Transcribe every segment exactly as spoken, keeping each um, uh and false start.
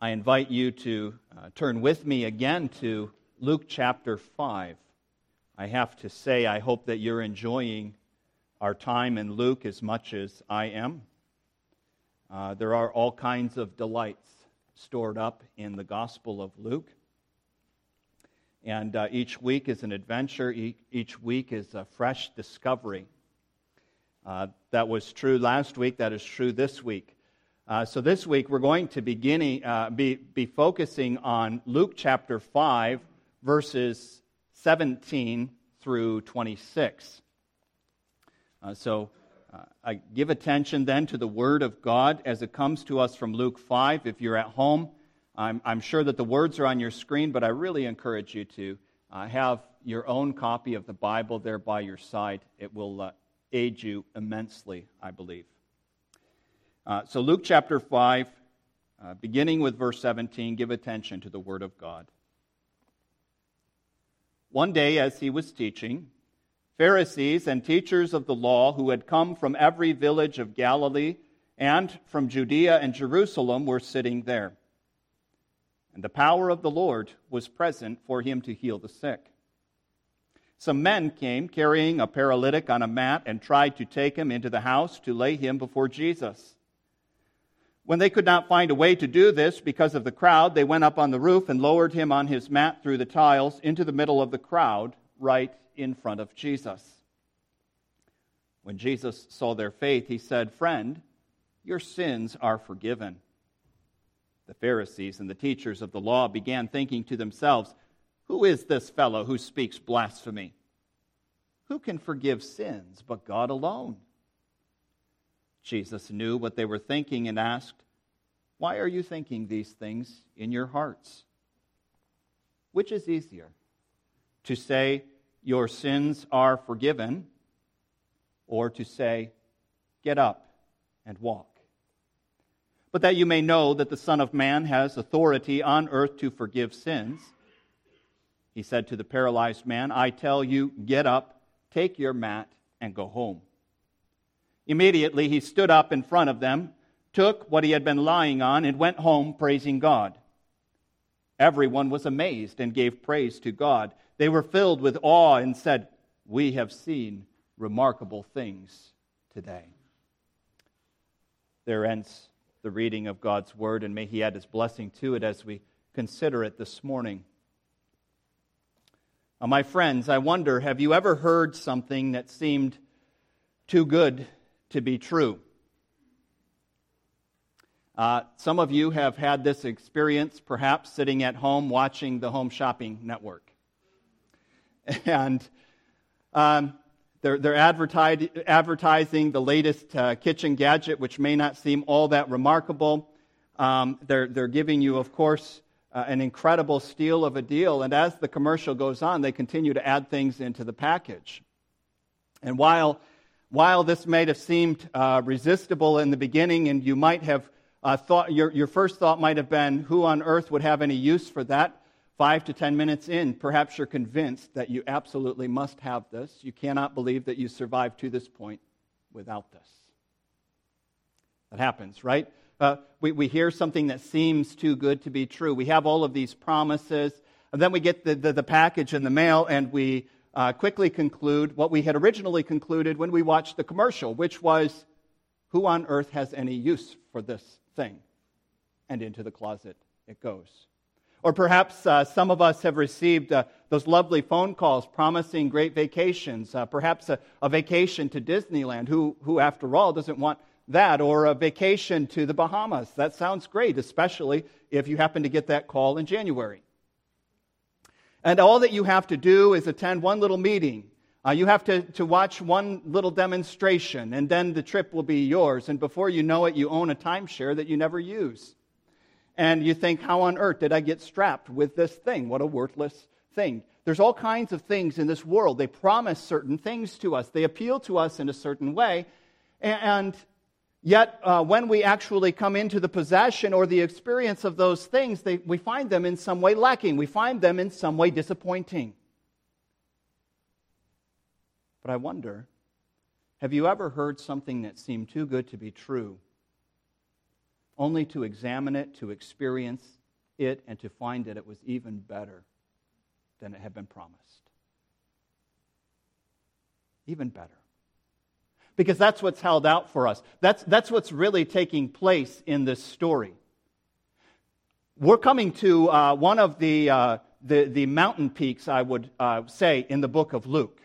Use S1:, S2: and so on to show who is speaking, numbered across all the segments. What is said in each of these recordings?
S1: I invite you to uh, turn with me again to Luke chapter five. I have to say, I hope that you're enjoying our time in Luke as much as I am. Uh, there are all kinds of delights stored up in the Gospel of Luke. And uh, each week is an adventure. E- each week is a fresh discovery. Uh, that was true last week. That is true this week. Uh, so this week we're going to beginning, uh, be, be focusing on Luke chapter five, verses seventeen through twenty-six. Uh, so uh, I give attention then to the Word of God as it comes to us from Luke five. If you're at home, I'm, I'm sure that the words are on your screen, but I really encourage you to uh, have your own copy of the Bible there by your side. It will uh, aid you immensely, I believe. Uh, so Luke chapter five, uh, beginning with verse seventeen, give attention to the Word of God. One day as he was teaching, Pharisees and teachers of the law who had come from every village of Galilee and from Judea and Jerusalem were sitting there. And the power of the Lord was present for him to heal the sick. Some men came carrying a paralytic on a mat and tried to take him into the house to lay him before Jesus. When they could not find a way to do this because of the crowd, they went up on the roof and lowered him on his mat through the tiles into the middle of the crowd, right in front of Jesus. When Jesus saw their faith, he said, "Friend, your sins are forgiven." The Pharisees and the teachers of the law began thinking to themselves, "Who is this fellow who speaks blasphemy? Who can forgive sins but God alone?" Jesus knew what they were thinking and asked, "Why are you thinking these things in your hearts? Which is easier, to say, 'Your sins are forgiven,' or to say, 'Get up and walk'? But that you may know that the Son of Man has authority on earth to forgive sins," he said to the paralyzed man, "I tell you, get up, take your mat, and go home." Immediately he stood up in front of them, took what he had been lying on, and went home praising God. Everyone was amazed and gave praise to God. They were filled with awe and said, "We have seen remarkable things today." There ends the reading of God's Word, and may He add His blessing to it as we consider it this morning. Now, my friends, I wonder, have you ever heard something that seemed too good to be true? Uh, some of you have had this experience, perhaps sitting at home watching the Home Shopping Network. And um, they're, they're advertise, advertising the latest uh, kitchen gadget, which may not seem all that remarkable. Um, they're, they're giving you, of course, uh, an incredible steal of a deal. And as the commercial goes on, they continue to add things into the package. And while While this may have seemed uh, resistible in the beginning, and you might have uh, thought, your, your first thought might have been, who on earth would have any use for that? Five to ten minutes in, perhaps you're convinced that you absolutely must have this. You cannot believe that you survived to this point without this. That happens, right? Uh, we, we hear something that seems too good to be true. We have all of these promises, and then we get the, the, the package in the mail, and we Uh, quickly conclude what we had originally concluded when we watched the commercial, which was, who on earth has any use for this thing? And into the closet it goes. Or perhaps uh, some of us have received uh, those lovely phone calls promising great vacations, uh, perhaps a, a vacation to Disneyland. Who, who, after all, doesn't want that? Or a vacation to the Bahamas. That sounds great, especially if you happen to get that call in January. And all that you have to do is attend one little meeting. Uh, you have to, to watch one little demonstration, and then the trip will be yours. And before you know it, you own a timeshare that you never use. And you think, how on earth did I get strapped with this thing? What a worthless thing. There's all kinds of things in this world. They promise certain things to us. They appeal to us in a certain way. And yet, uh, when we actually come into the possession or the experience of those things, they, we find them in some way lacking. We find them in some way disappointing. But I wonder, have you ever heard something that seemed too good to be true? only to examine it, to experience it, and to find that it was even better than it had been promised. Even better. Because that's what's held out for us. That's, that's what's really taking place in this story. We're coming to uh, one of the, uh, the, the mountain peaks, I would uh, say, in the book of Luke.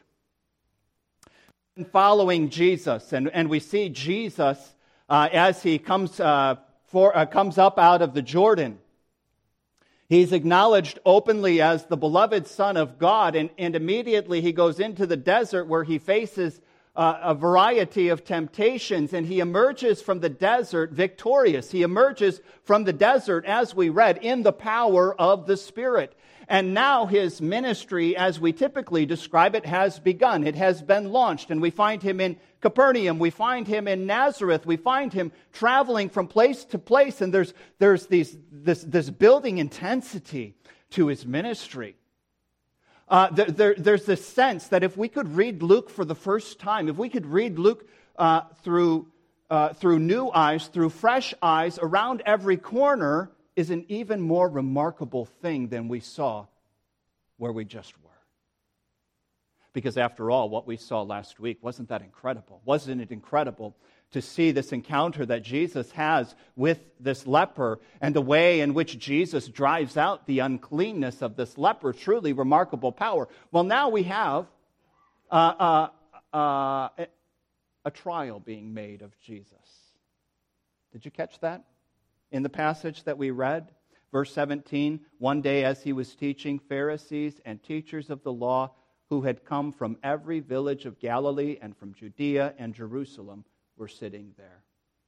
S1: Following Jesus, and, and we see Jesus uh, as he comes, uh, for, uh, comes up out of the Jordan. He's acknowledged openly as the beloved Son of God, and, and immediately he goes into the desert where he faces uh, a variety of temptations, and he emerges from the desert victorious. He emerges from the desert, as we read, in the power of the Spirit. And now his ministry, as we typically describe it, has begun. It has been launched, and we find him in Capernaum. We find him in Nazareth. We find him traveling from place to place, and there's, there's these, this, this building intensity to his ministry. Uh, there, there, there's this sense that if we could read Luke for the first time, if we could read Luke uh, through, uh, through new eyes, through fresh eyes, around every corner, is an even more remarkable thing than we saw where we just were. Because after all, what we saw last week, wasn't that incredible? Wasn't it incredible to see this encounter that Jesus has with this leper and the way in which Jesus drives out the uncleanness of this leper? Truly remarkable power. Well, now we have uh, uh, uh, a trial being made of Jesus. Did you catch that? In the passage that we read, verse seventeen, one day as he was teaching, Pharisees and teachers of the law who had come from every village of Galilee and from Judea and Jerusalem were sitting there.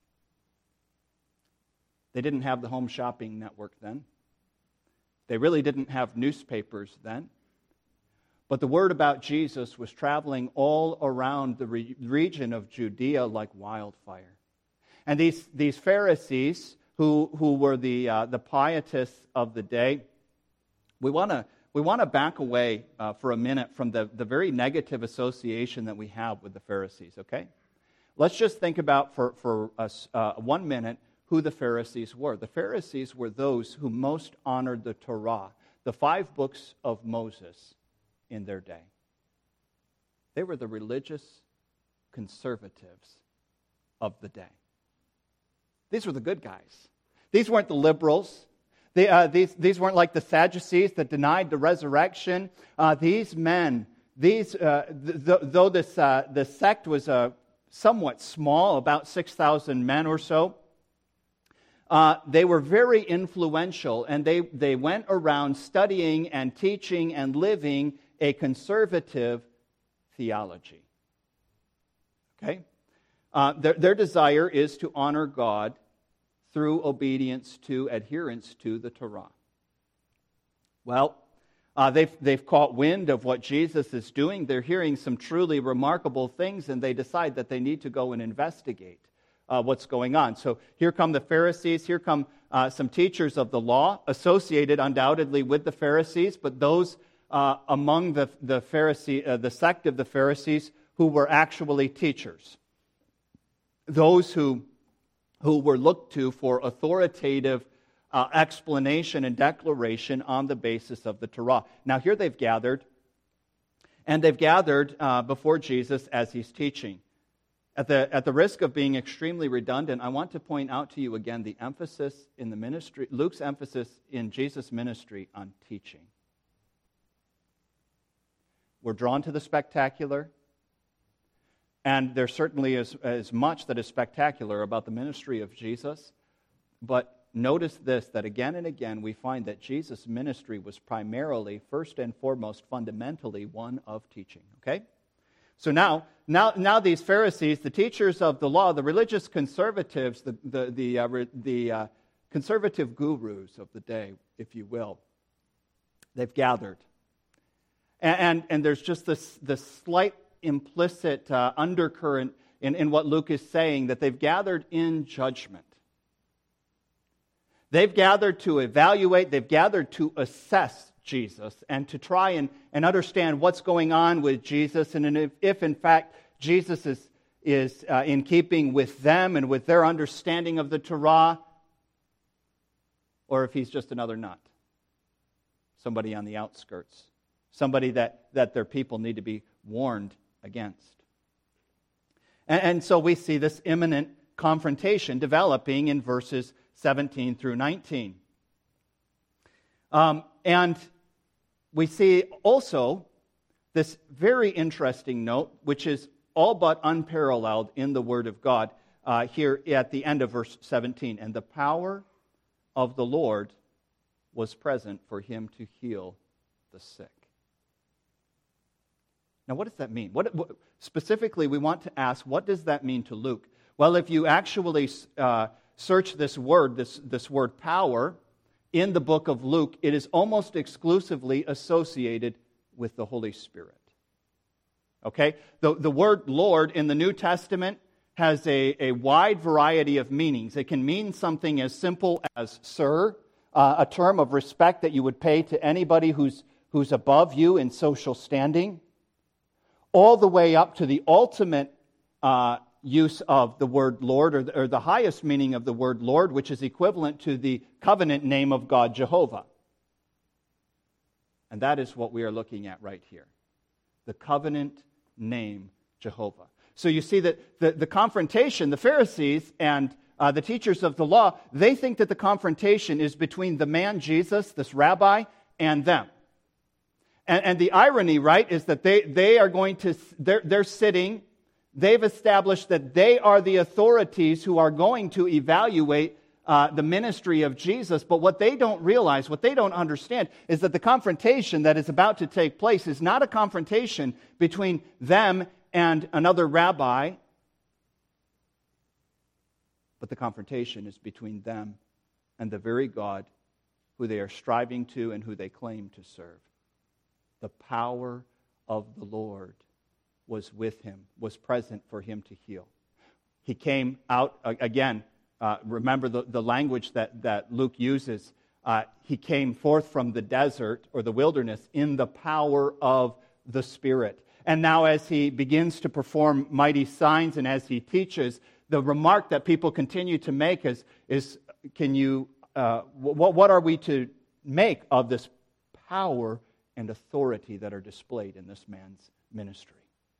S1: They didn't have the home shopping network then. They really didn't have newspapers then. But the word about Jesus was traveling all around the re- region of Judea like wildfire. And these, these Pharisees, who, who were the, uh, the pietists of the day, we want to we want to back away uh, for a minute from the, the very negative association that we have with the Pharisees, okay? Let's just think about for, for us, uh, one minute who the Pharisees were. The Pharisees were those who most honored the Torah, the five books of Moses in their day. They were the religious conservatives of the day. These were the good guys. These weren't the liberals. They, uh, these, these weren't like the Sadducees that denied the resurrection. Uh, these men, these uh, th- th- though this uh, the sect was uh, somewhat small, about six thousand men or so, uh, they were very influential, and they, they went around studying and teaching and living a conservative theology. Okay? Uh, their, their desire is to honor God through obedience to, adherence to the Torah. Well, uh, they've, they've caught wind of what Jesus is doing. They're hearing some truly remarkable things, and they decide that they need to go and investigate uh, what's going on. So here come the Pharisees. Here come uh, some teachers of the law, associated undoubtedly with the Pharisees, but those uh, among the, the, Pharisee, uh, the sect of the Pharisees who were actually teachers. Those who who were looked to for authoritative uh, explanation and declaration on the basis of the Torah. Now here they've gathered, and they've gathered uh, before Jesus as he's teaching. At the, at the risk of being extremely redundant, I want to point out to you again the emphasis in the ministry, Luke's emphasis in Jesus' ministry on teaching. We're drawn to the spectacular. And there certainly is, is much that is spectacular about the ministry of Jesus. But notice this, that again and again we find that Jesus' ministry was primarily, first and foremost, fundamentally one of teaching. Okay? So now, now, now these Pharisees, the teachers of the law, the religious conservatives, the, the, the, uh, re, the uh, conservative gurus of the day, if you will, they've gathered. And, and, and there's just this, this slight implicit uh, undercurrent in, in what Luke is saying, that they've gathered in judgment. They've gathered to evaluate, they've gathered to assess Jesus and to try and, and understand what's going on with Jesus, and if, if in fact Jesus is, is uh, in keeping with them and with their understanding of the Torah, or if he's just another nut, somebody on the outskirts, somebody that, that their people need to be warned against. And, and so we see this imminent confrontation developing in verses seventeen through nineteen. Um, and we see also this very interesting note, which is all but unparalleled in the Word of God, uh, here at the end of verse seventeen. And the power of the Lord was present for him to heal the sick. Now, what does that mean? What, what specifically, we want to ask, what does that mean to Luke? Well, if you actually uh, search this word, this, this word power, in the book of Luke, it is almost exclusively associated with the Holy Spirit. Okay? The, the word Lord in the New Testament has a, a wide variety of meanings. It can mean something as simple as sir, uh, a term of respect that you would pay to anybody who's, who's above you in social standing, all the way up to the ultimate uh, use of the word Lord, or the, or the highest meaning of the word Lord, which is equivalent to the covenant name of God, Jehovah. And that is what we are looking at right here. The covenant name, Jehovah. So you see that the, the confrontation, the Pharisees and uh, the teachers of the law, they think that the confrontation is between the man Jesus, this rabbi, and them. And, and the irony, right, is that they, they are going to, they're, they're sitting, they've established that they are the authorities who are going to evaluate uh, the ministry of Jesus. But what they don't realize, what they don't understand, is that the confrontation that is about to take place is not a confrontation between them and another rabbi, but the confrontation is between them and the very God who they are striving to and who they claim to serve. The power of the Lord was with him, was present for him to heal. He came out, again, uh, remember the, the language that, that Luke uses. Uh, he came forth from the desert or the wilderness in the power of the Spirit. And now as he begins to perform mighty signs and as he teaches, the remark that people continue to make is, is can you, uh, what, what are we to make of this power and authority that are displayed in this man's ministry?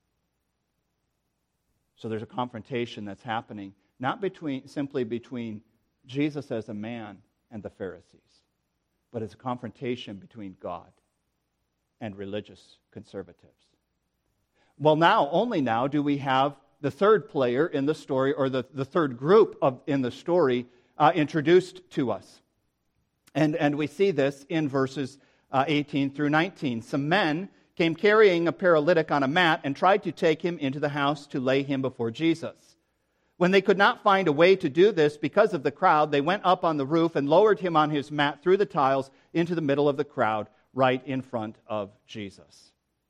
S1: So there's a confrontation that's happening, not between simply between Jesus as a man and the Pharisees, but it's a confrontation between God and religious conservatives. Well, now, only now, do we have the third player in the story, or the, the third group of in the story uh, introduced to us. And, and we see this in verses uh, eighteen through nineteen. Some men came carrying a paralytic on a mat and tried to take him into the house to lay him before Jesus. When they could not find a way to do this because of the crowd, they went up on the roof and lowered him on his mat through the tiles into the middle of the crowd, right in front of Jesus.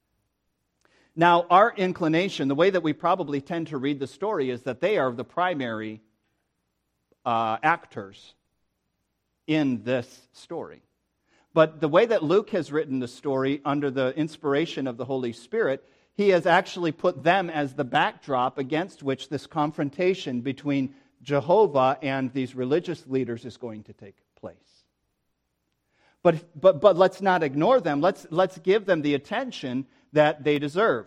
S1: Now, our inclination, the way that we probably tend to read the story, is that they are the primary uh, actors in this story. But the way that Luke has written the story under the inspiration of the Holy Spirit, he has actually put them as the backdrop against which this confrontation between Jehovah and these religious leaders is going to take place. But, but, but let's not ignore them. Let's, let's give them the attention that they deserve.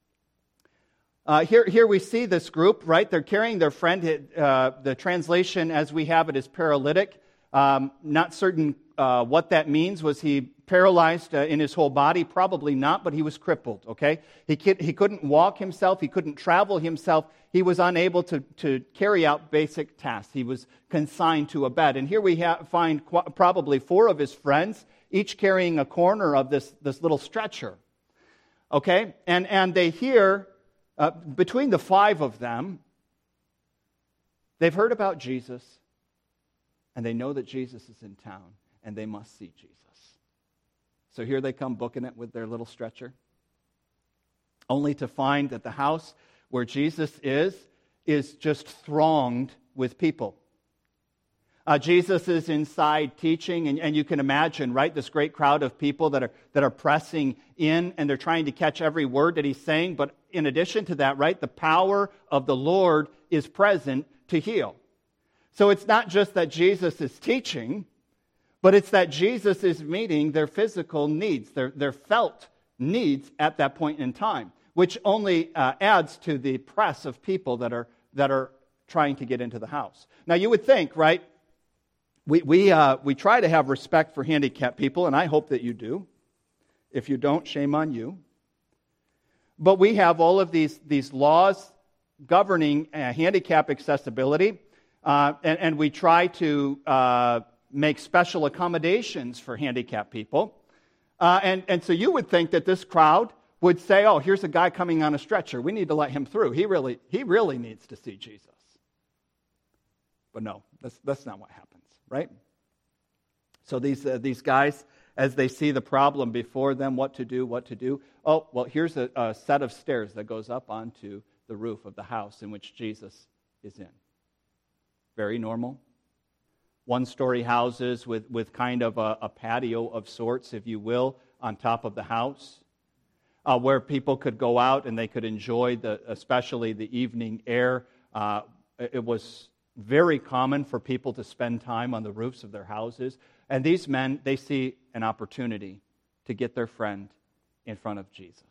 S1: Uh, here, here we see this group, right? They're carrying their friend. Uh, the translation as we have it is paralytic. Um, not certain uh, what that means. Was he paralyzed uh, in his whole body? Probably not, but he was crippled, okay? He, he couldn't walk himself. He couldn't travel himself. He was unable to, to carry out basic tasks. He was consigned to a bed. And here we ha- find qu- probably four of his friends, each carrying a corner of this, this little stretcher, okay? And, and they hear, uh, between the five of them, they've heard about Jesus, and they know that Jesus is in town, and they must see Jesus. So here they come booking it with their little stretcher, only to find that the house where Jesus is, is just thronged with people. Uh, Jesus is inside teaching, and, and you can imagine, right, this great crowd of people that are that are pressing in, and they're trying to catch every word that he's saying. But in addition to that, right, the power of the Lord is present to heal. So it's not just that Jesus is teaching, But it's that Jesus is meeting their physical needs, their, their felt needs at that point in time, which only uh, adds to the press of people that are that are trying to get into the house. Now, you would think, right, we we uh, we try to have respect for handicapped people, and I hope that you do. If you don't, shame on you. But we have all of these, these laws governing uh, handicap accessibility, uh, and, and we try to uh, make special accommodations for handicapped people. Uh, and, and so you would think that this crowd would say, oh, here's a guy coming on a stretcher. We need to let him through. He really, he really needs to see Jesus. But no, that's, that's not what happens, right? So these, uh, these guys, as they see the problem before them, what to do, what to do. Oh, well, here's a, a set of stairs that goes up onto the roof of the house in which Jesus is in. Very normal. One-story houses with, with kind of a, a patio of sorts, if you will, on top of the house, uh, where people could go out and they could enjoy, the, especially the evening air. Uh, it was very common for people to spend time on the roofs of their houses. And these men, they see an opportunity to get their friend in front of Jesus.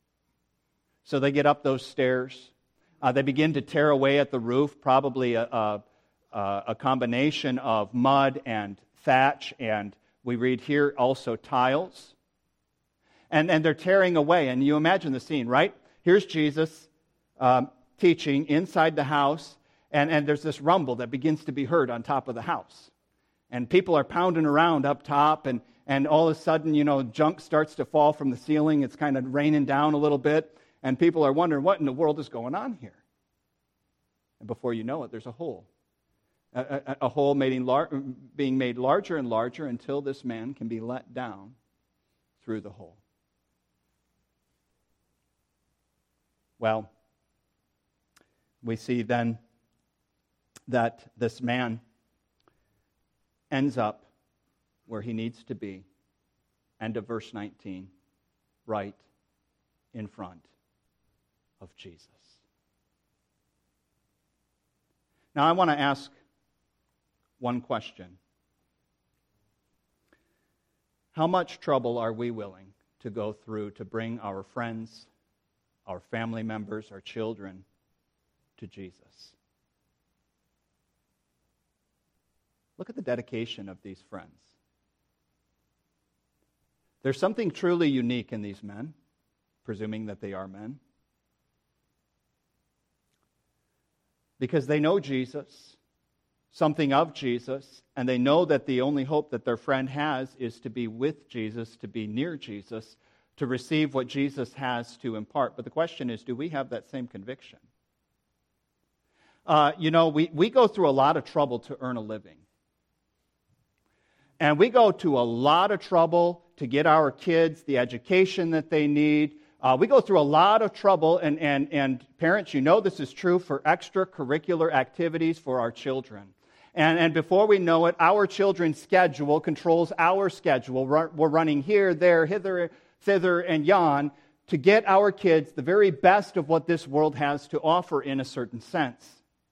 S1: So they get up those stairs. Uh, they begin to tear away at the roof, probably a, a, a combination of mud and thatch, and we read here also tiles. And, and they're tearing away. And you imagine the scene, right? Here's Jesus um, teaching inside the house, and, and there's this rumble that begins to be heard on top of the house. And people are pounding around up top, and, and all of a sudden, you know, junk starts to fall from the ceiling. It's kind of raining down a little bit, and people are wondering, what in the world is going on here? And before you know it, there's a hole. A, a, a hole made lar- being made larger and larger until this man can be let down through the hole. Well, we see then that this man ends up where he needs to be, end of verse nineteen, right in front of Jesus. Now I want to ask one question. How much trouble are we willing to go through to bring our friends, our family members, our children to Jesus? Look at the dedication of these friends. There's something truly unique in these men, presuming that they are men. Because they know Jesus, something of Jesus, and they know that the only hope that their friend has is to be with Jesus, to be near Jesus, to receive what Jesus has to impart. But the question is, do we have that same conviction? Uh, you know, we, we go through a lot of trouble to earn a living. And we go to a lot of trouble to get our kids the education that they need. Uh, we go through a lot of trouble, and, and, and parents, you know this is true, for extracurricular activities for our children. And, and before we know it, our children's schedule controls our schedule. We're running here, there, hither, thither, and yon to get our kids the very best of what this world has to offer in a certain sense.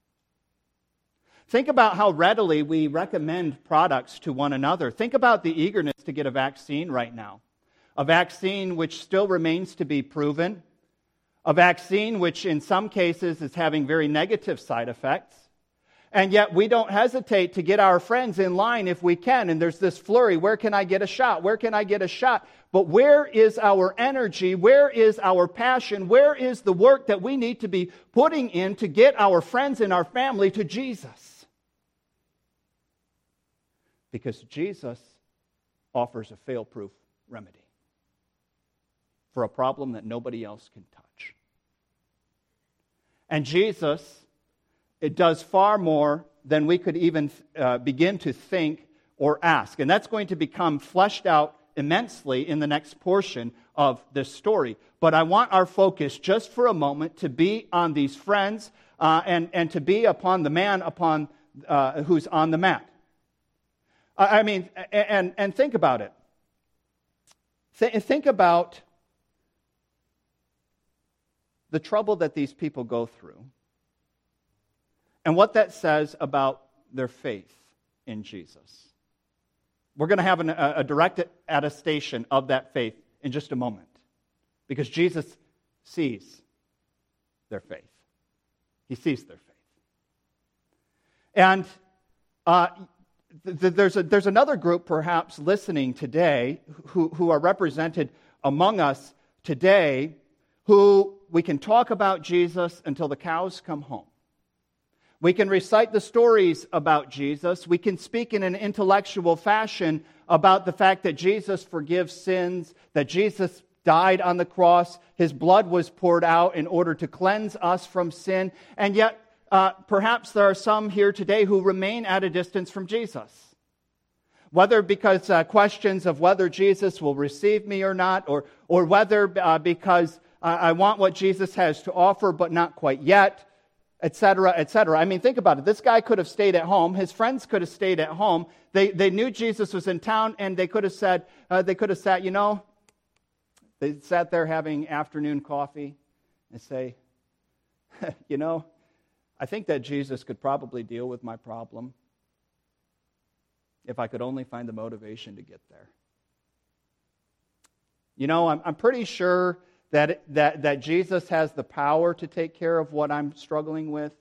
S1: Think about how readily we recommend products to one another. Think about the eagerness to get a vaccine right now. A vaccine which still remains to be proven. A vaccine which in some cases is having very negative side effects. And yet we don't hesitate to get our friends in line if we can. And there's this flurry. Where can I get a shot? Where can I get a shot? But where is our energy? Where is our passion? Where is the work that we need to be putting in to get our friends and our family to Jesus? Because Jesus offers a fail-proof remedy for a problem that nobody else can touch. And Jesus, it does far more than we could even uh, begin to think or ask. And that's going to become fleshed out immensely in the next portion of this story. But I want our focus just for a moment to be on these friends uh, and, and to be upon the man upon uh, who's on the mat. I mean, and, and think about it. Th- think about the trouble that these people go through and what that says about their faith in Jesus. We're going to have an, a, a direct attestation of that faith in just a moment, because Jesus sees their faith. He sees their faith. And uh, th- th- there's, a, there's another group perhaps listening today who, who are represented among us today who we can talk about Jesus until the cows come home. We can recite the stories about Jesus. We can speak in an intellectual fashion about the fact that Jesus forgives sins, that Jesus died on the cross, His blood was poured out in order to cleanse us from sin, and yet uh, perhaps there are some here today who remain at a distance from Jesus. Whether because uh, questions of whether Jesus will receive me or not, or, or whether uh, because uh, I want what Jesus has to offer but not quite yet, et cetera, et cetera. I mean, think about it. This guy could have stayed at home. His friends could have stayed at home. They they knew Jesus was in town, and they could have said, uh, they could have sat, you know, they sat there having afternoon coffee and say, you know, I think that Jesus could probably deal with my problem if I could only find the motivation to get there. You know, I'm, I'm pretty sure that, that, that Jesus has the power to take care of what I'm struggling with.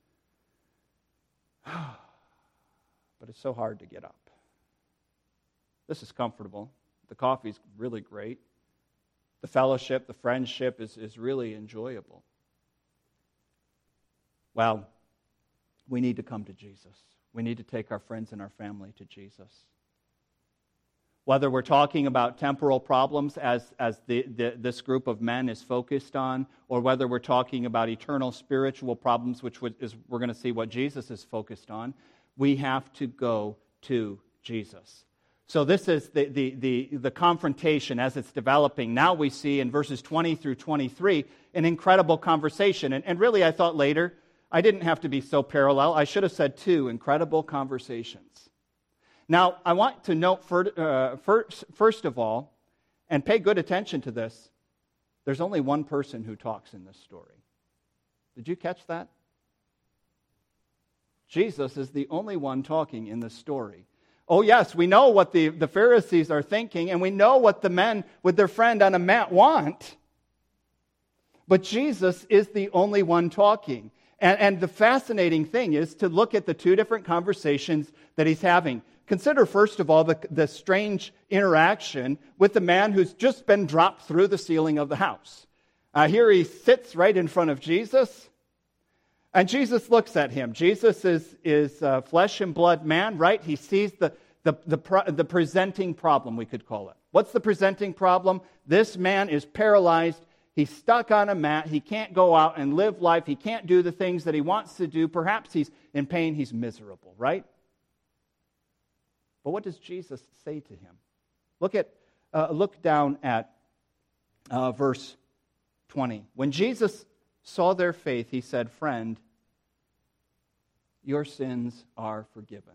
S1: But it's so hard to get up. This is comfortable. The coffee's really great. The fellowship, the friendship is, is really enjoyable. Well, we need to come to Jesus. We need to take our friends and our family to Jesus. Whether we're talking about temporal problems as, as the, the, this group of men is focused on, or whether we're talking about eternal spiritual problems, which is we're going to see what Jesus is focused on, we have to go to Jesus. So this is the, the, the, the confrontation as it's developing. Now we see in verses twenty through twenty-three an incredible conversation. And, and really I thought later, I didn't have to be so parallel. I should have said two incredible conversations. Now, I want to note for, uh, first, first of all, and pay good attention to this, there's only one person who talks in this story. Did you catch that? Jesus is the only one talking in this story. Oh yes, we know what the, the Pharisees are thinking, and we know what the men with their friend on a mat want. But Jesus is the only one talking. And, and the fascinating thing is to look at the two different conversations that he's having. Consider, first of all, the, the strange interaction with the man who's just been dropped through the ceiling of the house. Uh, here he sits right in front of Jesus, and Jesus looks at him. Jesus is, is a flesh and blood man, right? He sees the, the, the, the presenting problem, we could call it. What's the presenting problem? This man is paralyzed. He's stuck on a mat. He can't go out and live life. He can't do the things that he wants to do. Perhaps he's in pain. He's miserable, right? But what does Jesus say to him? Look at, uh, look down at uh, verse twenty. When Jesus saw their faith, he said, "Friend, your sins are forgiven."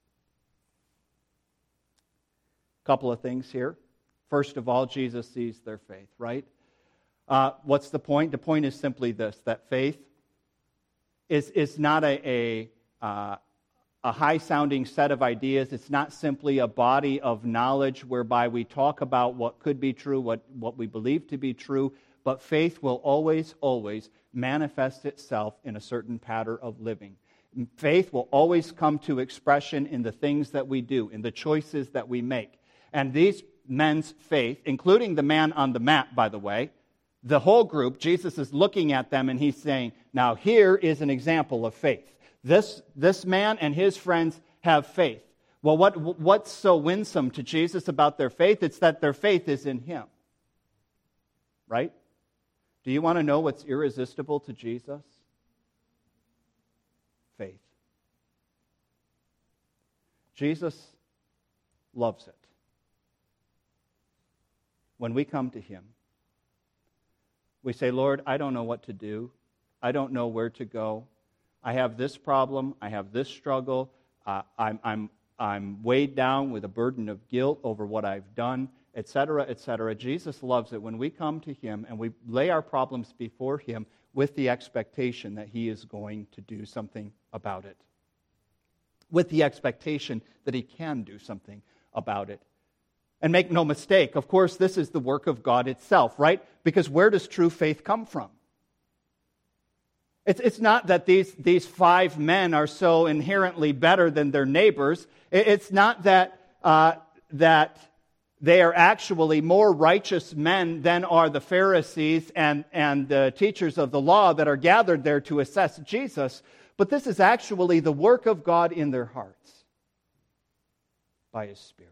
S1: A couple of things here. First of all, Jesus sees their faith, right? Uh, what's the point? The point is simply this, that faith is, is not a, a, uh, a high-sounding set of ideas. It's not simply a body of knowledge whereby we talk about what could be true, what, what we believe to be true, but faith will always, always manifest itself in a certain pattern of living. Faith will always come to expression in the things that we do, in the choices that we make. And these men's faith, including the man on the mat, by the way, the whole group, Jesus is looking at them and he's saying, now here is an example of faith. This, this man and his friends have faith. Well, what, what's so winsome to Jesus about their faith? It's that their faith is in him. Right? Do you want to know what's irresistible to Jesus? Faith. Jesus loves it when we come to him. We say, Lord, I don't know what to do. I don't know where to go. I have this problem. I have this struggle. Uh, I'm, I'm, I'm weighed down with a burden of guilt over what I've done, et cetera, et cetera. Jesus loves it when we come to him and we lay our problems before him with the expectation that he is going to do something about it. With the expectation that he can do something about it. And make no mistake, of course, this is the work of God itself, right? Because where does true faith come from? It's, it's not that these, these five men are so inherently better than their neighbors. It, it's not that, uh, that they are actually more righteous men than are the Pharisees and, and the teachers of the law that are gathered there to assess Jesus. But this is actually the work of God in their hearts by His Spirit.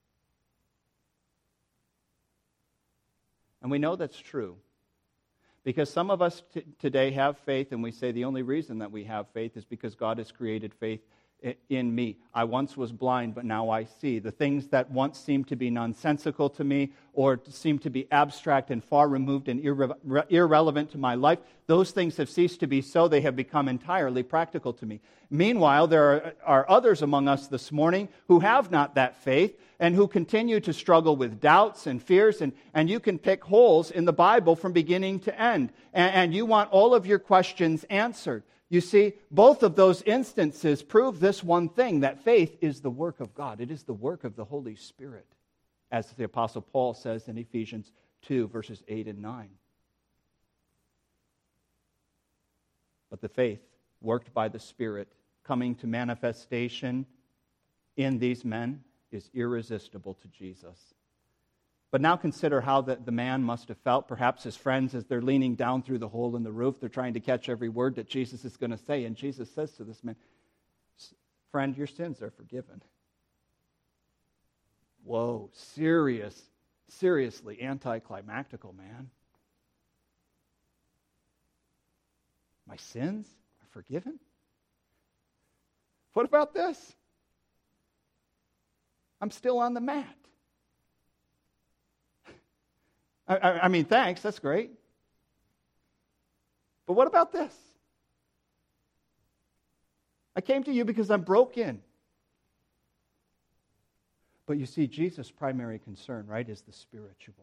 S1: And we know that's true because some of us t- today have faith and we say the only reason that we have faith is because God has created faith in me. I once was blind, but now I see. The things that once seemed to be nonsensical to me or seemed to be abstract and far removed and irre- irrelevant to my life, those things have ceased to be so. They have become entirely practical to me. Meanwhile, there are, are others among us this morning who have not that faith and who continue to struggle with doubts and fears, and, and you can pick holes in the Bible from beginning to end, and, and you want all of your questions answered. You see, both of those instances prove this one thing, that faith is the work of God. It is the work of the Holy Spirit, as the Apostle Paul says in Ephesians two, verses eight and nine. But the faith worked by the Spirit coming to manifestation in these men is irresistible to Jesus. But now consider how the, the man must have felt, perhaps his friends, as they're leaning down through the hole in the roof. They're trying to catch every word that Jesus is going to say. And Jesus says to this man, friend, your sins are forgiven. Whoa, serious, seriously anticlimactical, man. My sins are forgiven? What about this? I'm still on the mat. I, I mean, thanks, that's great. But what about this? I came to you because I'm broken. But you see, Jesus' primary concern, right, is the spiritual.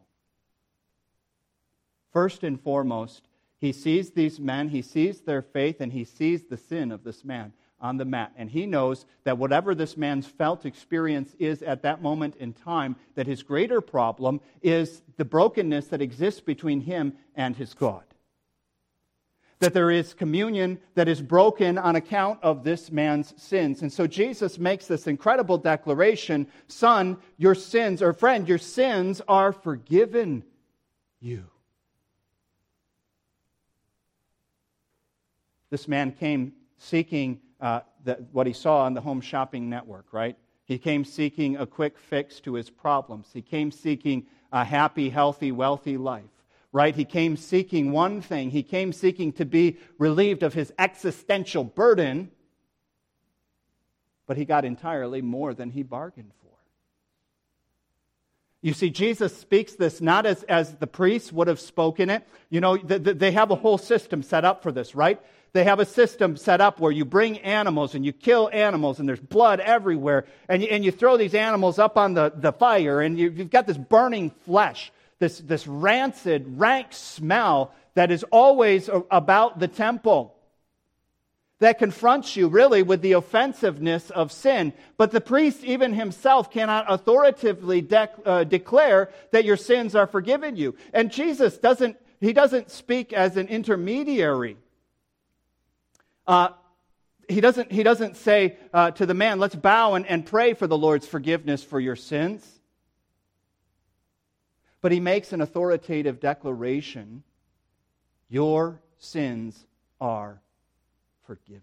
S1: First and foremost, he sees these men, he sees their faith, and he sees the sin of this man on the mat. And he knows that whatever this man's felt experience is at that moment in time, that his greater problem is the brokenness that exists between him and his God. That there is communion that is broken on account of this man's sins. And so Jesus makes this incredible declaration, son, your sins, or friend, your sins are forgiven you. This man came seeking uh, the, what he saw on the Home Shopping Network, right? He came seeking a quick fix to his problems. He came seeking a happy, healthy, wealthy life, right? He came seeking one thing. He came seeking to be relieved of his existential burden, but he got entirely more than he bargained for. You see, Jesus speaks this not as, as the priests would have spoken it. You know, th- th- they have a whole system set up for this, right? They have a system set up where you bring animals and you kill animals and there's blood everywhere. And you, and you throw these animals up on the, the fire and you, you've got this burning flesh, this, this rancid, rank smell that is always about the temple. That confronts you really with the offensiveness of sin. But the priest even himself cannot authoritatively de- uh, declare that your sins are forgiven you. And Jesus doesn't, he doesn't speak as an intermediary. Uh, he doesn't, he doesn't say uh, to the man, let's bow and, and pray for the Lord's forgiveness for your sins. But he makes an authoritative declaration, your sins are forgiven.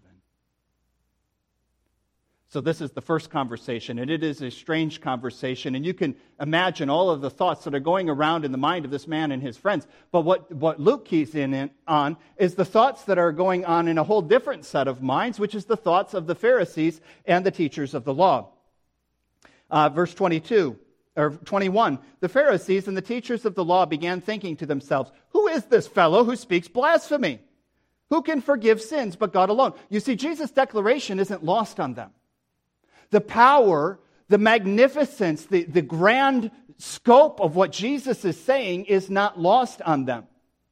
S1: So this is the first conversation, and it is a strange conversation, and you can imagine all of the thoughts that are going around in the mind of this man and his friends. But what, what Luke keys in, in on is the thoughts that are going on in a whole different set of minds, which is the thoughts of the Pharisees and the teachers of the law. Uh, verse twenty-two, or twenty-one, the Pharisees and the teachers of the law began thinking to themselves, who is this fellow who speaks blasphemy? Who can forgive sins but God alone? You see, Jesus' declaration isn't lost on them. The power, the magnificence, the, the grand scope of what Jesus is saying is not lost on them.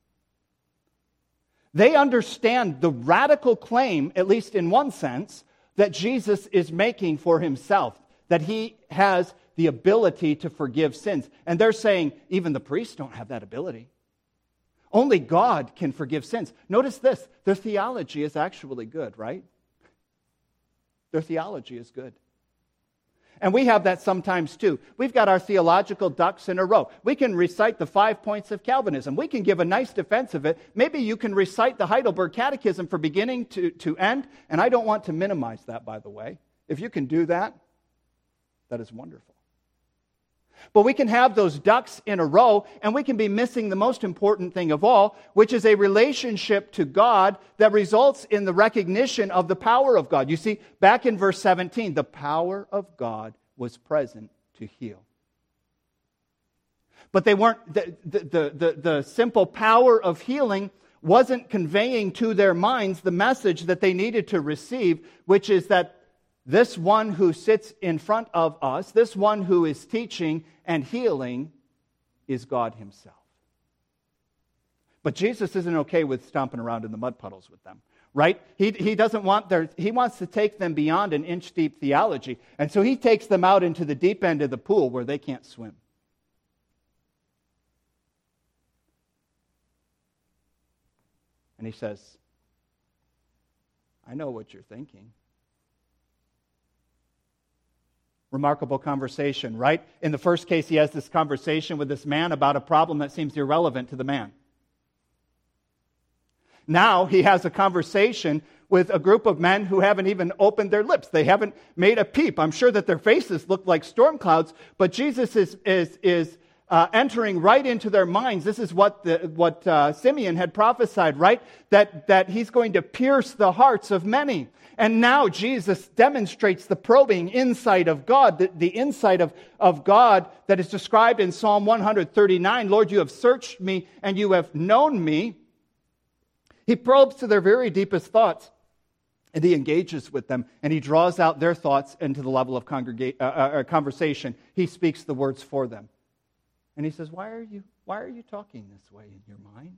S1: They understand the radical claim, at least in one sense, that Jesus is making for himself, that he has the ability to forgive sins. And they're saying, even the priests don't have that ability. Only God can forgive sins. Notice this, their theology is actually good, right? Their theology is good. And we have that sometimes too. We've got our theological ducks in a row. We can recite the five points of Calvinism. We can give a nice defense of it. Maybe you can recite the Heidelberg Catechism from beginning to, to end. And I don't want to minimize that, by the way. If you can do that, that is wonderful. But we can have those ducks in a row, and we can be missing the most important thing of all, which is a relationship to God that results in the recognition of the power of God. You see, back in verse seventeen, the power of God was present to heal. But they weren't, the, the, the, the simple power of healing wasn't conveying to their minds the message that they needed to receive, which is that this one who sits in front of us, this one who is teaching and healing, is God himself. But Jesus isn't okay with stomping around in the mud puddles with them, right? He, he doesn't want their, he wants to take them beyond an inch-deep theology. And so he takes them out into the deep end of the pool where they can't swim. And he says, I know what you're thinking. Remarkable conversation, right? In the first case, he has this conversation with this man about a problem that seems irrelevant to the man. Now he has a conversation with a group of men who haven't even opened their lips. They haven't made a peep. I'm sure that their faces look like storm clouds, but Jesus is is is uh, entering right into their minds. This is what the, what uh, Simeon had prophesied, right? That that he's going to pierce the hearts of many. And now Jesus demonstrates the probing insight of God, the, the insight of, of God that is described in Psalm one thirty-nine. Lord, you have searched me and you have known me. He probes to their very deepest thoughts, and he engages with them, and he draws out their thoughts into the level of congrega- uh, uh, conversation. He speaks the words for them. And he says, why are you, why are you talking this way in your mind?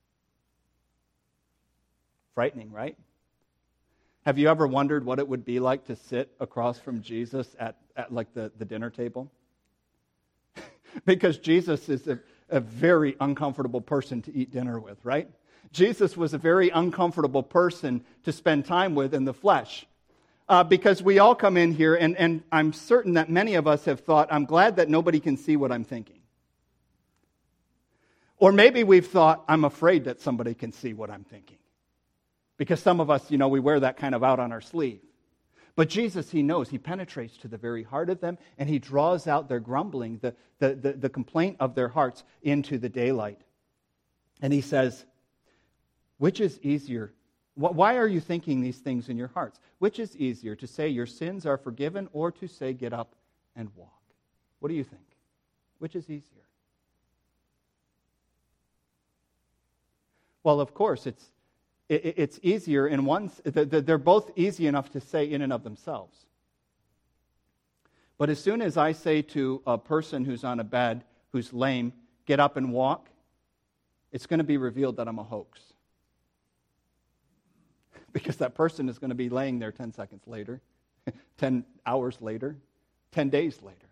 S1: Frightening, right? Have you ever wondered what it would be like to sit across from Jesus at, at like the, the dinner table? Because Jesus is a, a very uncomfortable person to eat dinner with, right? Jesus was a very uncomfortable person to spend time with in the flesh. Uh, because we all come in here, and, and I'm certain that many of us have thought, I'm glad that nobody can see what I'm thinking. Or maybe we've thought, I'm afraid that somebody can see what I'm thinking. Because some of us, you know, we wear that kind of out on our sleeve. But Jesus, he knows, he penetrates to the very heart of them, and he draws out their grumbling, the, the, the, the complaint of their hearts into the daylight. And he says, which is easier? Why are you thinking these things in your hearts? Which is easier, to say your sins are forgiven, or to say get up and walk? What do you think? Which is easier? Well, of course, it's It's easier in one, they're both easy enough to say in and of themselves. But as soon as I say to a person who's on a bed, who's lame, get up and walk, it's going to be revealed that I'm a hoax. Because that person is going to be laying there ten seconds later, ten hours later, ten days later.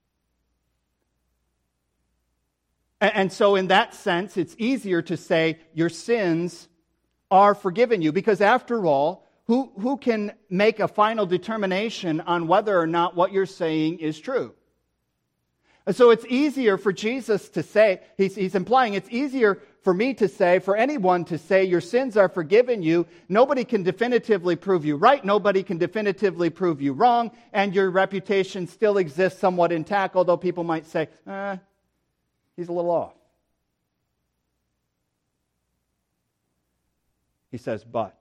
S1: And so in that sense, it's easier to say your sins are forgiven you, because after all, who, who can make a final determination on whether or not what you're saying is true? And so it's easier for Jesus to say, he's, he's implying it's easier for me to say, for anyone to say, your sins are forgiven you. Nobody can definitively prove you right. Nobody can definitively prove you wrong. And your reputation still exists somewhat intact, although people might say, eh, he's a little off. He says, but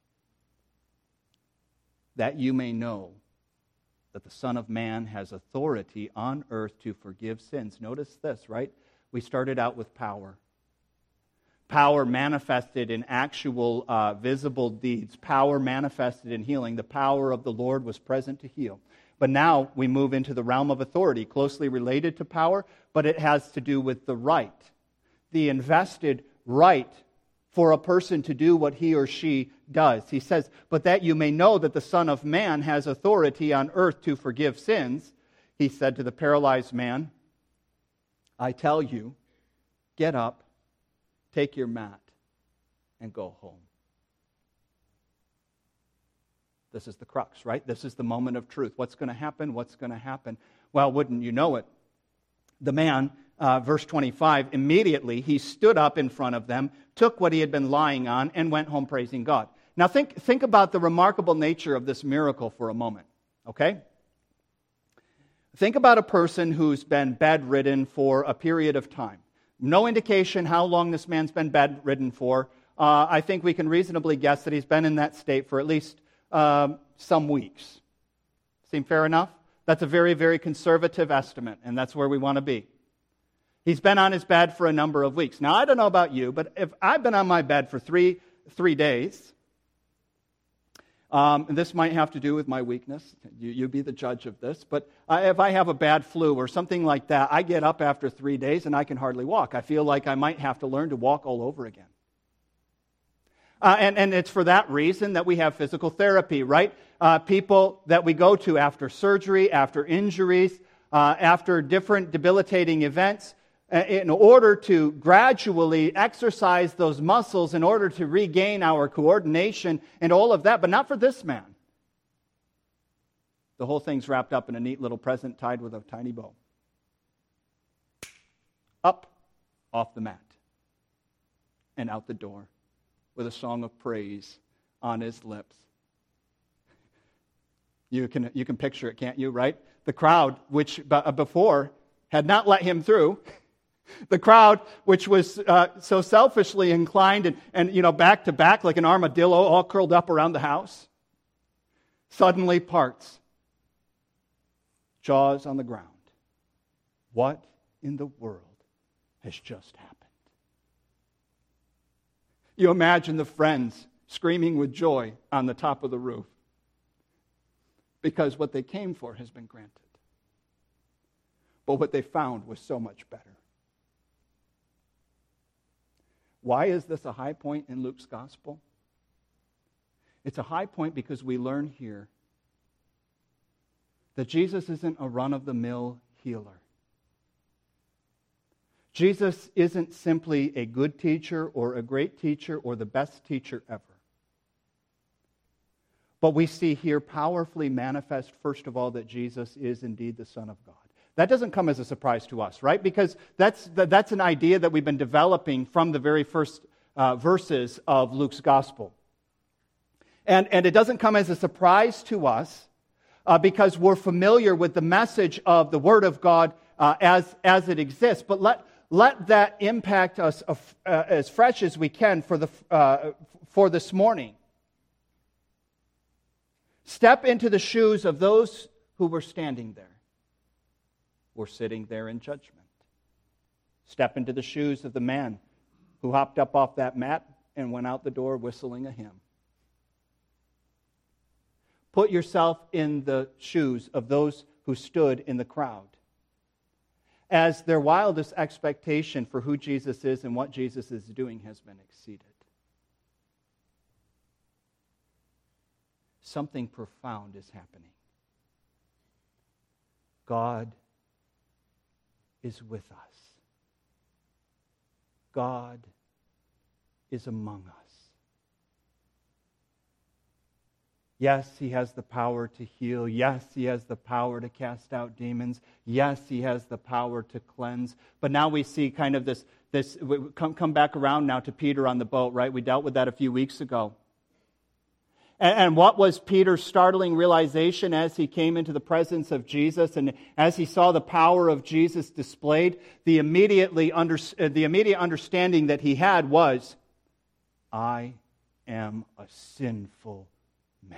S1: that you may know that the Son of Man has authority on earth to forgive sins. Notice this, right? We started out with power. Power manifested in actual uh, visible deeds. Power manifested in healing. The power of the Lord was present to heal. But now we move into the realm of authority, closely related to power, but it has to do with the right. The invested right for a person to do what he or she does. He says, but that you may know that the Son of Man has authority on earth to forgive sins. he said to the paralyzed man, I tell you, get up, take your mat, and go home. This is the crux, right? This is the moment of truth. What's going to happen? What's going to happen? Well, wouldn't you know it? The man, uh, verse twenty-five, immediately he stood up in front of them, took what he had been lying on, and went home praising God. Now think, think about the remarkable nature of this miracle for a moment, okay? Think about a person who's been bedridden for a period of time. No indication how long this man's been bedridden for. Uh, I think we can reasonably guess that he's been in that state for at least um, some weeks. Seem fair enough? That's a very, very conservative estimate, and that's where we want to be. He's been on his bed for a number of weeks. Now, I don't know about you, but if I've been on my bed for three, three days, Um, and this might have to do with my weakness. You, you be the judge of this. But I, if I have a bad flu or something like that, I get up after three days and I can hardly walk. I feel like I might have to learn to walk all over again. Uh, and, and it's for that reason that we have physical therapy, right? Uh, people that we go to after surgery, after injuries, uh, after different debilitating events, in order to gradually exercise those muscles, in order to regain our coordination and all of that, but not for this man. The whole thing's wrapped up in a neat little present tied with a tiny bow. Up, off the mat, and out the door with a song of praise on his lips. You can, you can picture it, can't you, right? The crowd, which before had not let him through, the crowd, which was uh, so selfishly inclined and, and, you know, back to back like an armadillo all curled up around the house, suddenly parts, jaws on the ground. What in the world has just happened? You imagine the friends screaming with joy on the top of the roof because what they came for has been granted. But what they found was so much better. Why is this a high point in Luke's gospel? It's a high point because we learn here that Jesus isn't a run-of-the-mill healer. Jesus isn't simply a good teacher or a great teacher or the best teacher ever. But we see here powerfully manifest, first of all, that Jesus is indeed the Son of God. That doesn't come as a surprise to us, right? Because that's that's an idea that we've been developing from the very first uh, verses of Luke's gospel. And, and it doesn't come as a surprise to us uh, because we're familiar with the message of the Word of God uh, as, as it exists. But let, let that impact us uh, as fresh as we can for, the, uh, for this morning. Step into the shoes of those who were standing there. Were sitting there in judgment. Step into the shoes of the man who hopped up off that mat and went out the door whistling a hymn. Put yourself in the shoes of those who stood in the crowd, as their wildest expectation for who Jesus is and what Jesus is doing has been exceeded. Something profound is happening. God is with us. God is among us. Yes, He has the power to heal. Yes, He has the power to cast out demons. Yes, He has the power to cleanse. But now we see kind of this, this come, come back around now to Peter on the boat, right? We dealt with that a few weeks ago. And what was Peter's startling realization as he came into the presence of Jesus and as he saw the power of Jesus displayed? The immediately under, the immediate understanding that he had was, I am a sinful man.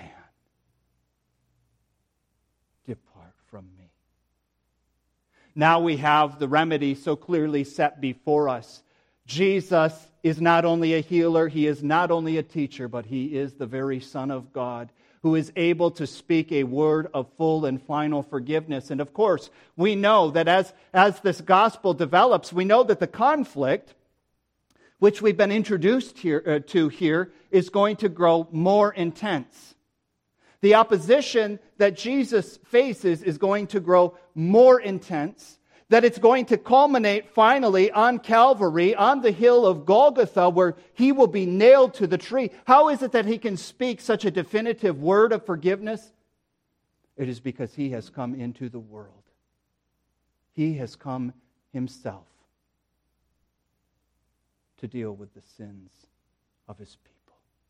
S1: Depart from me. Now we have the remedy so clearly set before us. Jesus is not only a healer, He is not only a teacher, but He is the very Son of God who is able to speak a word of full and final forgiveness. And of course, we know that as, as this gospel develops, we know that the conflict, which we've been introduced here uh, to here, is going to grow more intense. The The opposition that Jesus faces is going to grow more intense, that it's going to culminate finally on Calvary, on the hill of Golgotha, where he will be nailed to the tree. How is it that he can speak such a definitive word of forgiveness? It is because he has come into the world. He has come himself to deal with the sins of his people.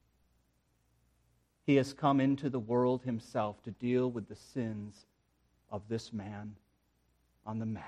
S1: He has come into the world himself to deal with the sins of this man on the mat.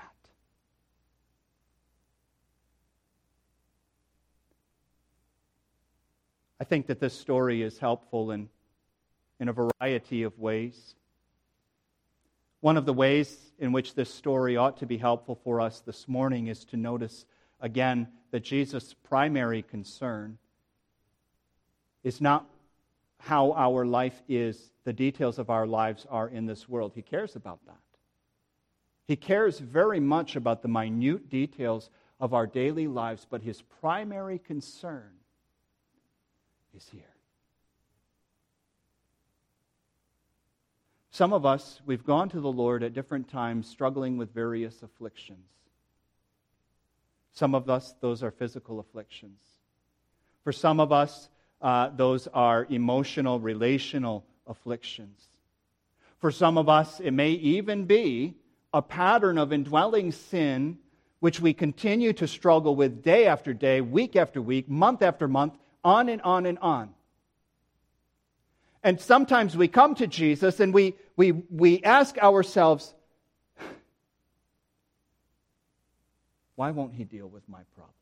S1: I think that this story is helpful in, in a variety of ways. One of the ways in which this story ought to be helpful for us this morning is to notice again that Jesus' primary concern is not how our life is, the details of our lives are in this world. He cares about that. He cares very much about the minute details of our daily lives, but his primary concern is here. Some of us, we've gone to the Lord at different times struggling with various afflictions. Some of us, those are physical afflictions. For some of us, uh, those are emotional, relational afflictions. For some of us, it may even be a pattern of indwelling sin which we continue to struggle with day after day, week after week, month after month, on and on and on. And sometimes we come to Jesus and we, we, we ask ourselves, why won't he deal with my problem?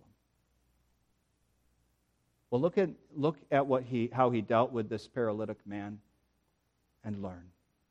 S1: Well, look at, look at what he, how he dealt with this paralytic man and learn.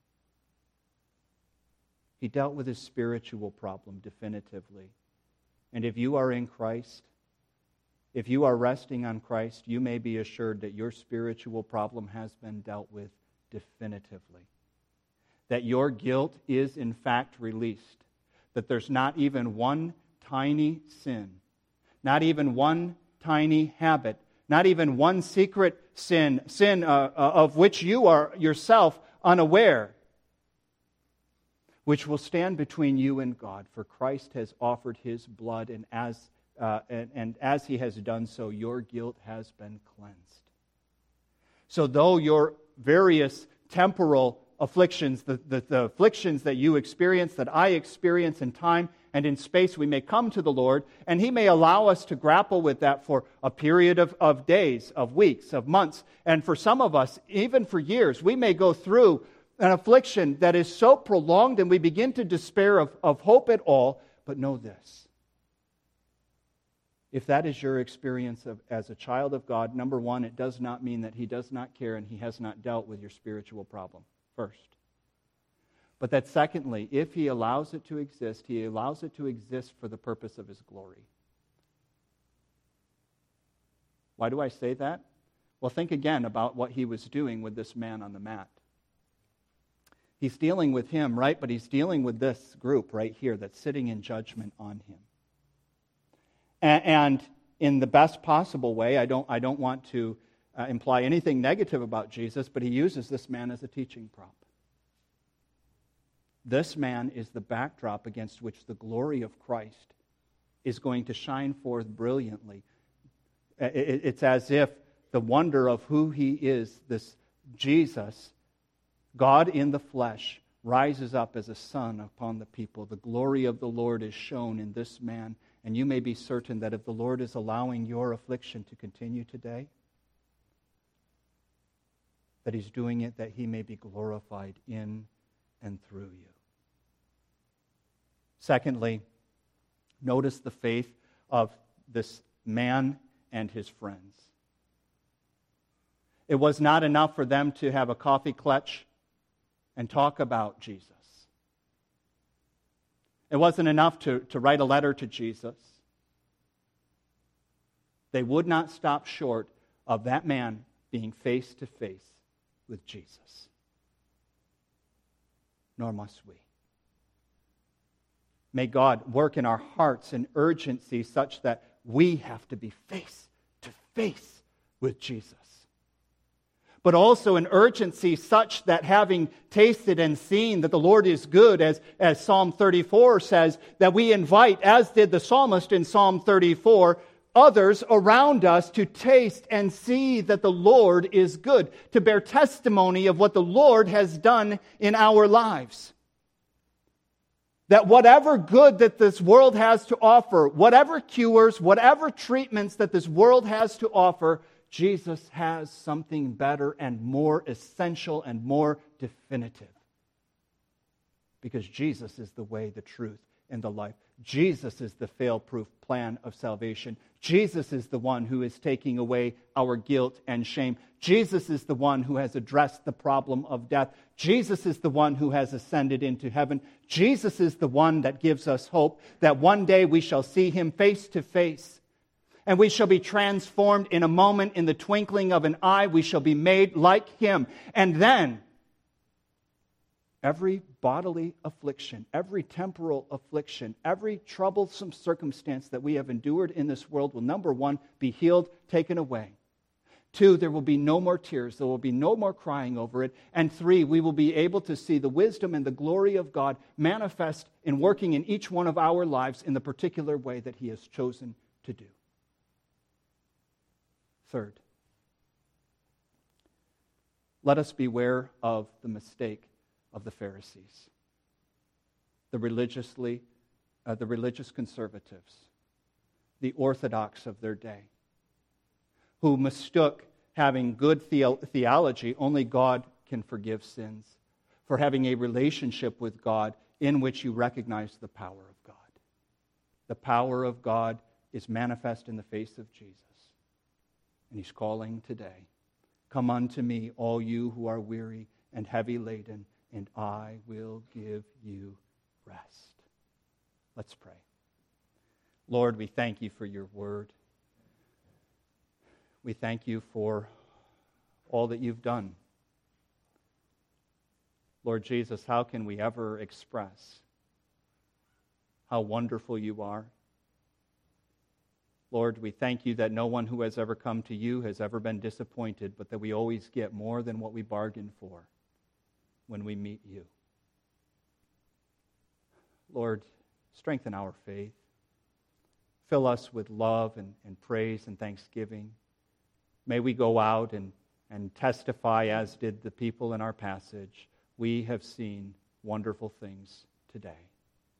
S1: He dealt with his spiritual problem definitively. And if you are in Christ, if you are resting on Christ, you may be assured that your spiritual problem has been dealt with definitively. That your guilt is in fact released. That there's not even one tiny sin, not even one tiny habit, not even one secret sin, sin uh, uh, of which you are yourself unaware, which will stand between you and God. For Christ has offered his blood, and as uh, and, and as he has done so, your guilt has been cleansed. So though your various temporal afflictions, the, the, the afflictions that you experience, that I experience in time and in space, we may come to the Lord, and he may allow us to grapple with that for a period of, of days, of weeks, of months, and for some of us, even for years. We may go through an affliction that is so prolonged and we begin to despair of, of hope at all. But know this. If that is your experience of, as a child of God, number one, it does not mean that he does not care and he has not dealt with your spiritual problem first. But that secondly, if he allows it to exist, he allows it to exist for the purpose of his glory. Why do I say that? Well, think again about what he was doing with this man on the mat. He's dealing with him, right? But he's dealing with this group right here that's sitting in judgment on him. And, and in the best possible way, I don't, I don't want to uh, imply anything negative about Jesus, but he uses this man as a teaching prop. This man is the backdrop against which the glory of Christ is going to shine forth brilliantly. It's as if the wonder of who he is, this Jesus, God in the flesh, rises up as a sun upon the people. The glory of the Lord is shown in this man, and you may be certain that if the Lord is allowing your affliction to continue today, that he's doing it that he may be glorified in and through you. Secondly, notice the faith of this man and his friends. It was not enough for them to have a coffee clutch and talk about Jesus. It wasn't enough to, to write a letter to Jesus. They would not stop short of that man being face to face with Jesus. Nor must we. May God work in our hearts in urgency such that we have to be face to face with Jesus. but also an urgency such that having tasted and seen that the Lord is good, as, as Psalm thirty-four says, that we invite, as did the psalmist in Psalm thirty-four, others around us to taste and see that the Lord is good, to bear testimony of what the Lord has done in our lives. That whatever good that this world has to offer, whatever cures, whatever treatments that this world has to offer, Jesus has something better and more essential and more definitive. Because Jesus is the way, the truth, and the life. Jesus is the fail-proof plan of salvation. Jesus is the one who is taking away our guilt and shame. Jesus is the one who has addressed the problem of death. Jesus is the one who has ascended into heaven. Jesus is the one that gives us hope that one day we shall see Him face to face. And we shall be transformed in a moment, in the twinkling of an eye. We shall be made like Him. And then, every bodily affliction, every temporal affliction, every troublesome circumstance that we have endured in this world will, number one, be healed, taken away. Two, there will be no more tears. There will be no more crying over it. And three, we will be able to see the wisdom and the glory of God manifest in working in each one of our lives in the particular way that He has chosen to do. Third, let us beware of the mistake of the Pharisees, the religiously, uh, the religious conservatives, the orthodox of their day, who mistook having good theo- theology, only God can forgive sins, for having a relationship with God in which you recognize the power of God. The power of God is manifest in the face of Jesus. And He's calling today, "Come unto me, all you who are weary and heavy laden, and I will give you rest." Let's pray. Lord, we thank You for Your word. We thank You for all that You've done. Lord Jesus, how can we ever express how wonderful You are? Lord, we thank You that no one who has ever come to You has ever been disappointed, but that we always get more than what we bargained for when we meet You. Lord, strengthen our faith. Fill us with love and, and praise and thanksgiving. May we go out and, and testify, as did the people in our passage. We have seen wonderful things today.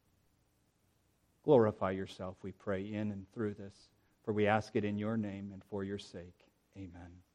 S1: Glorify Yourself, we pray, in and through this. For we ask it in Your name and for Your sake. Amen.